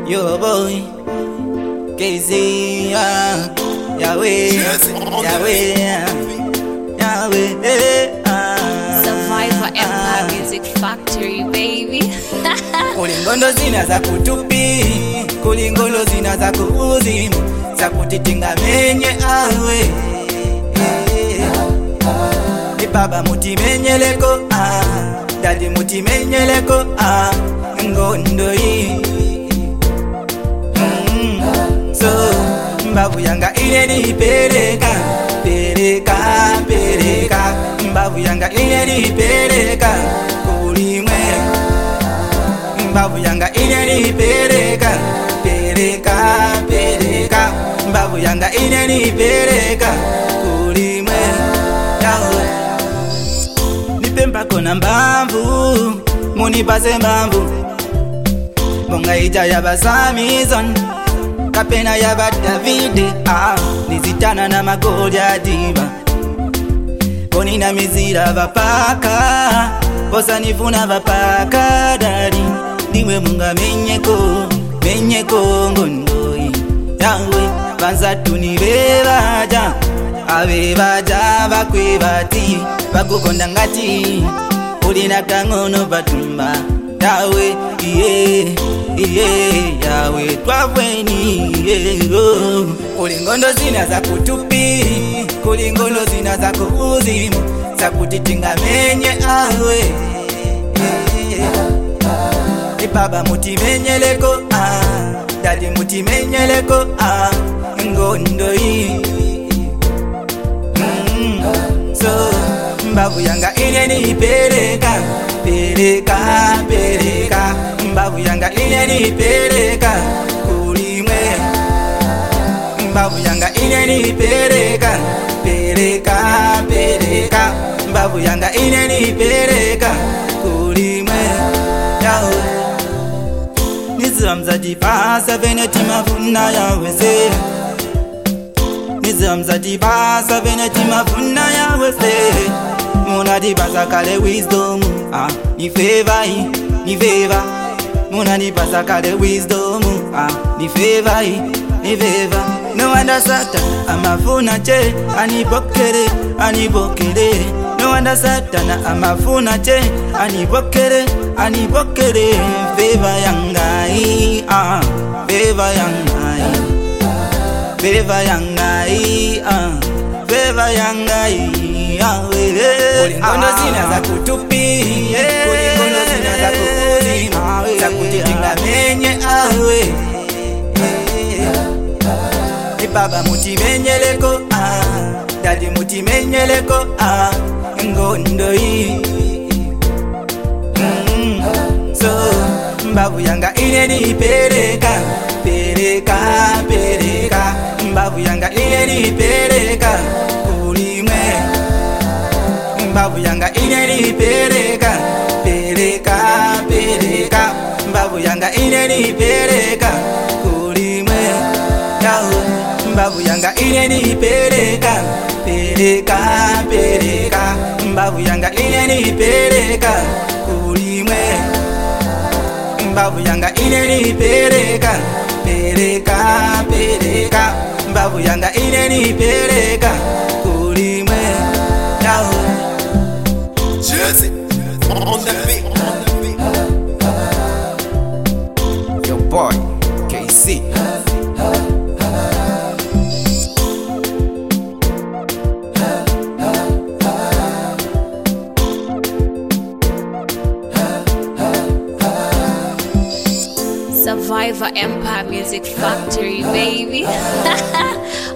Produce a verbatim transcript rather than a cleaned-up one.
Yo boy, K Z, uh, Yahweh, Yahweh, Yahweh, uh, Survivor Empire Music Factory, baby. Kulingondo zina za kutupi, kulingolo zina za kuuzimu, za kutitinga menye awe. Ni baba muti menyeleko, ah, dadi muti menyeleko, ah, ngondo hii. So, mbavu yanga ile ni pereka, pereka, pereka. Mbavu yanga ile ni pereka, kulimwe. Mbavu yanga ile ni pereka, pereka, pereka. Mbavu yanga ile ni pereka, kulimwe. Nipe mpako na mbamvu, munipase mbamvu. Monga ija ya basamizon, kapena ya ba Davide, ah, nizitana na magoli ya diva. Boni na mizira vapaka, bosa nifuna vapaka dari. Niwe munga menyeko, menyeko ngondoi. Yawe, banza tunibebaja, abebaja bakwebati, bakukonda ngati, ulina kangono batumba. Yawe, yeah, yeah, Yawe, twavweni, yeah, oh. Kulingondo zina za kutupi, kulingondo zina za kuuzimu, za kutitinga menye awe, yeah. Ni baba muti menyeleko, ah, dadi muti menyeleko, ah, ngondo hii. mm. So, mbavu yanga ile ni pereka, pereka, pereka. Mbavu yanga ile ni pereka, kulimwe. Mbavu yanga ile ni pereka, pereka, pereka. Mbavu yanga ile ni pereka, kulimwe. Yao Nizam zadi pasa veneti mafuna ya weze. Nizam zadi pasa veneti mafuna ya weze. Muna di basa kale wisdom, ah, ni favor, ni favor. Muna di basa kale wisdom, ah, ni favor, ni favor. No wonder Satan, amafuna che, anibokere, anibokere. No wonder Satan, amafuna che, anibokere, anibokere. Favor yangai, ah, favor yangai, favor yangai, ah, favor yangai. Kulingondo zina za kutupi, kulingondo zina za kuuzimu, za kutitinga menye awe. Ni baba muti menyeleko, ah, dadi muti menyeleko, ah, ngondo hii. mm. So, mbavu yanga ile ni pereka, pereka, pereka. Mbavu yanga ile ni pereka, kulimwe. Mbavu yanga ile ni pereka, pereka, pereka. Mbavu yanga ile ni pereka, kulimwe. Yao, mbavu yanga ile ni pereka, pereka, pereka. Mbavu yanga ile ni pereka, kulimwe. Mbavu yanga ile ni pereka, pereka, pereka. Mbavu yanga ile ni pereka, kulimwe. Yao Jersey on the beat. Your boy, K C. Survivor Empire Music Factory, baby.